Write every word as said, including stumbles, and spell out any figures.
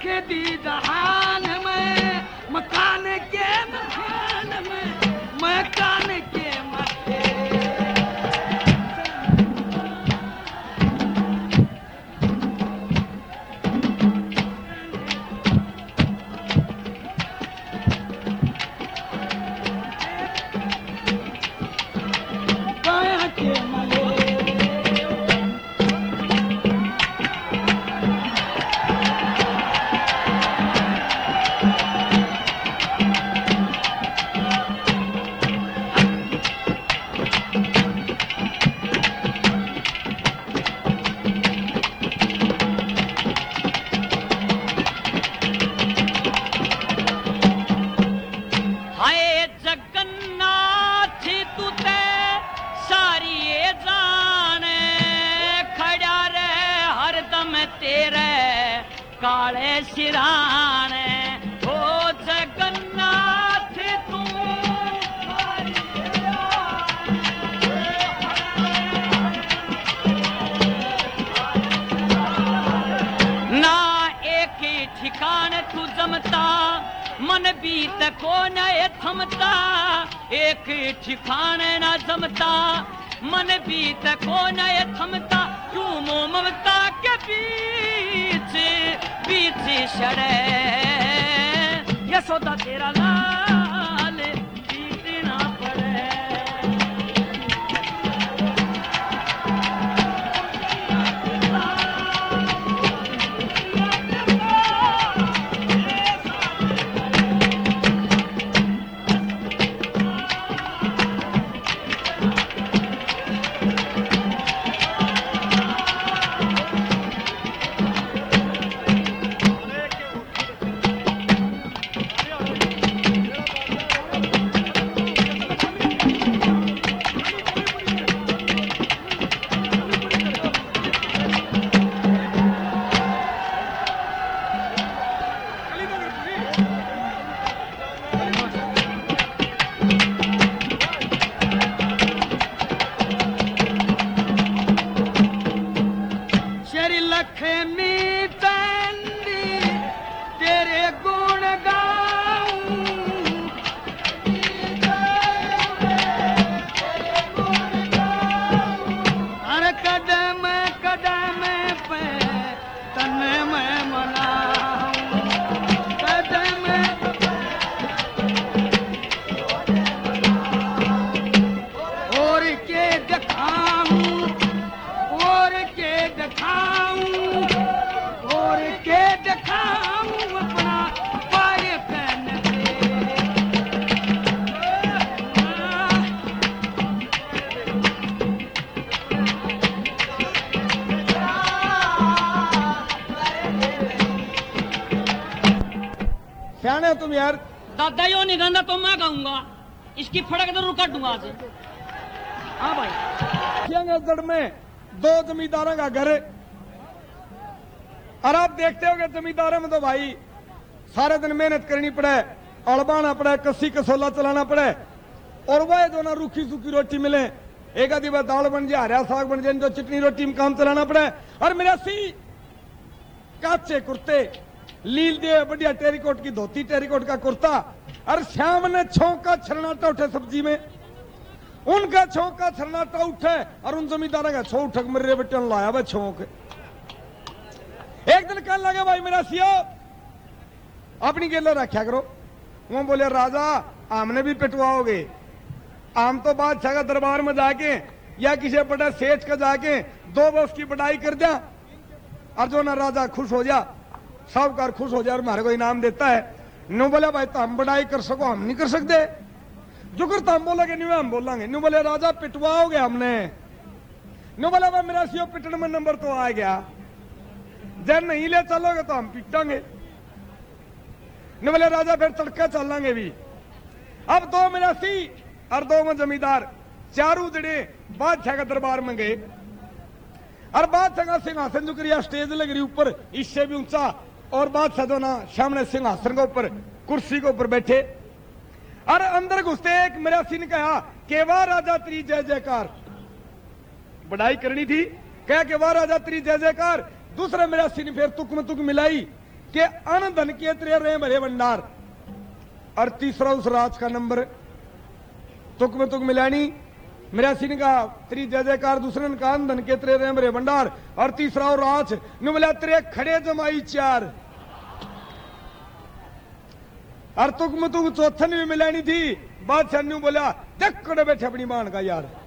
रख दी जहान में, मकान के मकान में, मकान के मथे। काया के मले काले सिराने ओ जगन्नाथ तू ना एक ही ठिकान तू जमता, मन बीत को न थमता। एक ही ठिकाने ना जमता, मन बीत को न थमता। क्यों ममता के बीच बीच सड़े यशोदा तेरा लाल बीतना पड़े। तुम यार दादा यो नहीं गांदा तो मैं गाऊंगा, इसकी फड़क जरूर काटूंगा आज। हाँ भाई जड़ में दो जमींदारों का घर, और आप देखते हो कि जमींदारों में तो भाई सारे दिन मेहनत करनी पड़े, अड़बाना पड़े, कसी कसोला चलाना पड़े, और वह जो ना रूखी सूखी रोटी मिले, एक आधी बार दाल बन जाए, हरा साग बन जाए, जो चिटनी रोटी में काम चलाना पड़े। और मेरा सी काचे कुर्ते, लील दे बढ़िया टेरिकोट की धोती, टेरिकोट का कुर्ता, और श्याम ने छौंका छरनाटा उठे सब्जी में, उनका छौंका छरनाटा उठे, और उन जमींदारों का छो उठक मेरे बेटे लाया भाई छौंक। एक दिन कहने लगे भाई मेरा सियो अपनी गेलो रखा करो। वो बोले राजा आमने भी पिटवाओगे? आम तो बादशाह का दरबार में जाके या किसी बड़ा सेठ का जाके दो बस की बढ़ाई कर दिया, और जो ना राजा खुश हो जा, साहूकार खुश हो जाए और हमारे को इनाम देता है। नो बोले भाई तो हम बढ़ाई कर सको, हम नहीं कर सकते। जो करता हम बोलेंगे नहीं हम बोलेंगे। नो बोले राजा पिटवाओगे हमने? नो बोले भाई मेरा सियो पिटने में नंबर तो आ गया, जब नहीं ले चलोगे तो हम पिटांगे। नो बोले राजा फिर तड़का चलेंगे भी। अब दो मेरा सी और दो में जमींदार चारू जड़े बादशाह का दरबार में गए, और बादशाह का सिंहासन जो करिया स्टेज लग रही ऊपर, इससे भी ऊंचा, और बादशाह जो ना सामने सिंहासन के ऊपर कुर्सी के ऊपर बैठे। और अंदर घुसते एक मेरा सी ने कहा कि वाह राजा तेरी जय जयकार, बढ़ाई करनी थी, कह के वाह राजा तेरी जय जयकार। दूसरा मेरा सी ने फिर तुक में तुक मिलाई, के अन धन के तेरे रहे भरे भंडार। और तीसरा उस राज का नंबर तुक में तुक मिलानी मेरा सिंह का त्री जय जयकार, दूसरे ने कहा धन के तेरे रहे भरे भंडार। और तीसरा और राज नु मिला तेरे खड़े जमाई चार। और तुक में तुक चौथन में मिलानी थी। बादशाह ने बोला देख कड़े बैठे अपनी मान का यार।